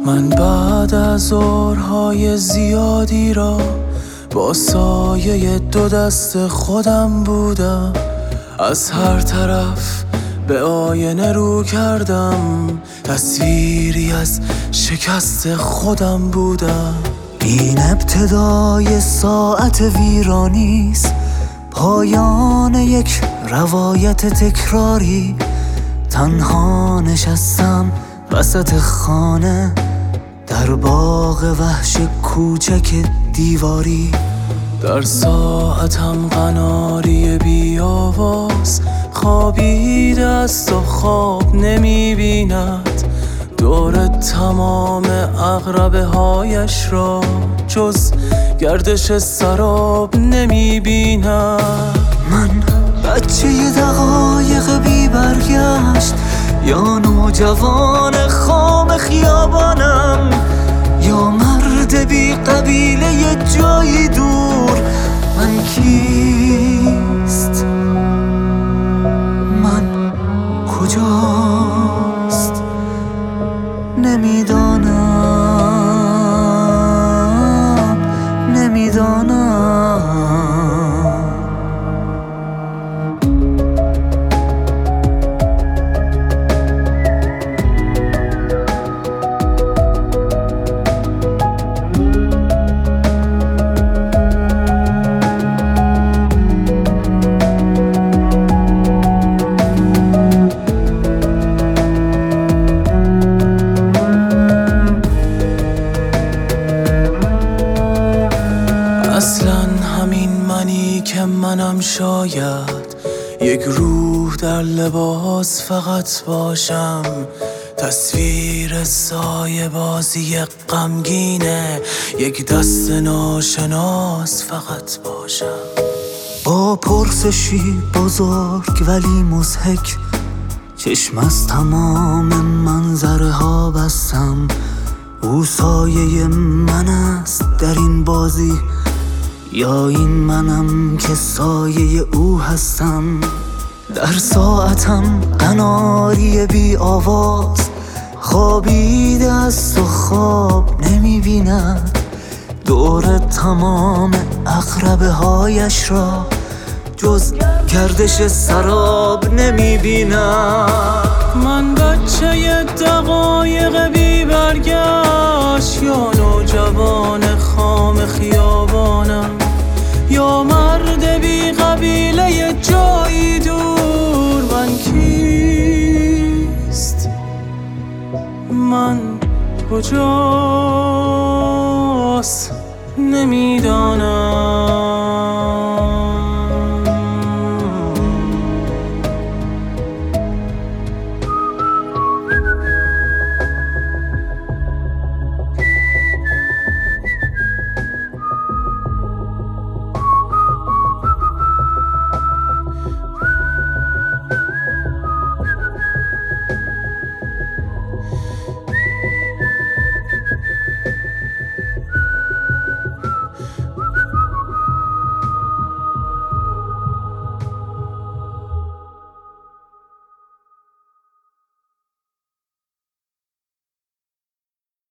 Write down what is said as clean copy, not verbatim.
من بعد از ظهرهای زیادی را با سایه دو دست خودم بودم. از هر طرف به آینه رو کردم، تصویری از شکست خودم بودم. این ابتدای ساعت ویرانیست، پایان یک روایت تکراری. تنها نشستم وسط خانه، در باغ وحش کوچک دیواری. در ساعتم قناری بی آواز خوابیده است و خواب نمی بیند. دور تمام عقربه هایش را جز گردش سراب نمی بیند. من بچه دقایق بی برگشت، یا نوجوان خام خیابانم، یا مرد بی قبیله جایی دور. من کیست؟ من کجاست؟ نمیدانم. اصلاً همین منی که منم شاید یک روح در لباس فقط باشم. تصویر سایه بازی غمگینه، یک دست ناشناس فقط باشم. با پرسشی بزرگ ولی مضحک، چشم از تمام منظره ها بستم. او سایه من است در این بازی، یا این منم که سایه او هستم. در ساعتم قناری بی آواز خوابیده است و خواب نمی بیند. دور تمام عقربه هایش را جز گردش سراب نمی بیند. من بچه دقایق بی برگشت، یا نوجوان خام خیابانم، یا مرد بی قبیله جایی دور. من کیست؟ من کجاست؟ نمیدانم.